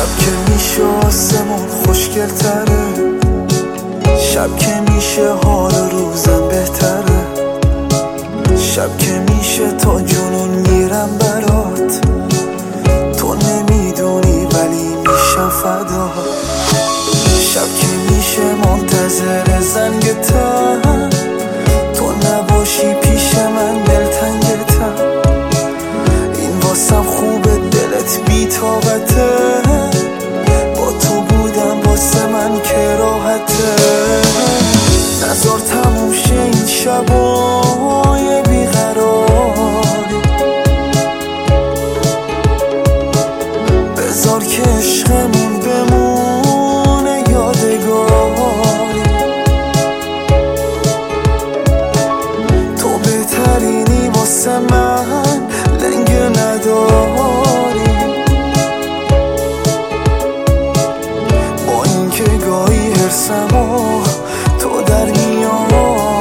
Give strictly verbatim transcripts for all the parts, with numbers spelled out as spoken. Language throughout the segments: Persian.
شب که میشه آسمون خوشگل تره، شب که میشه حال روزم بهتره، شب که میشه تا جنون میرم برات، تو نمیدونی ولی میشم فدا. شب که میشه منتظر زنگتم، تو نباشی پیش من دلتنگتم، این واسم خوبه دلت بی‌طاقته، با تو بودم واسه من که راحته. نذار تموم شه این شبای بیقراری، بذار که عشقمون بمونه یادگاری، تو بهترینی واسه من لنگه نداری، با اینکه گاهی حرسمو تو در میاری.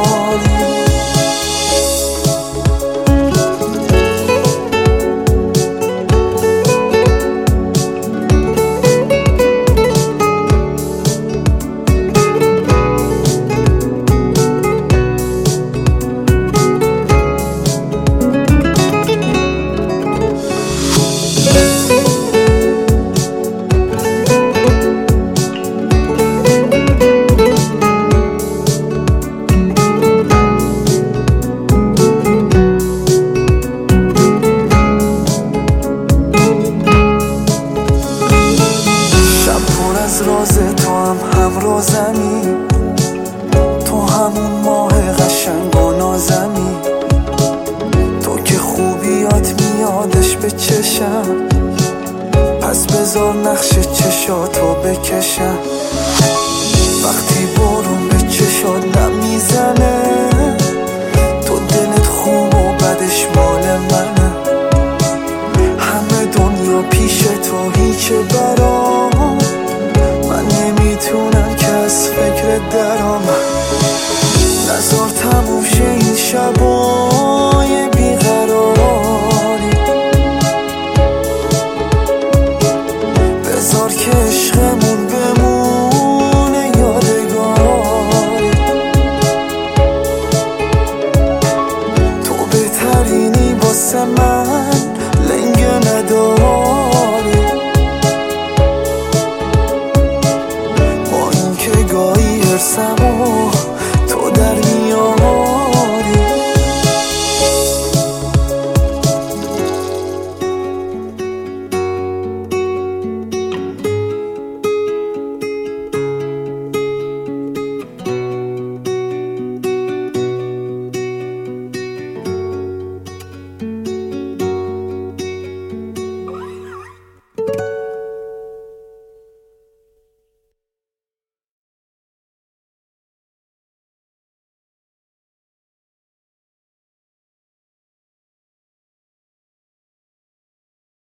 از راز تو هم همرازمی، تو همون ماه قشنگ و نازمی، تو که خوبیات میادش به چشم، پس بذار نقش چشاتو بکشم. وقتی بارون به چشات نمیزنه، تو دلت خوب و بدش مال منه، همه دنیا پیش تو هیچه برام، من نمیتونم که از فکر درام. نذار تموم شه این شب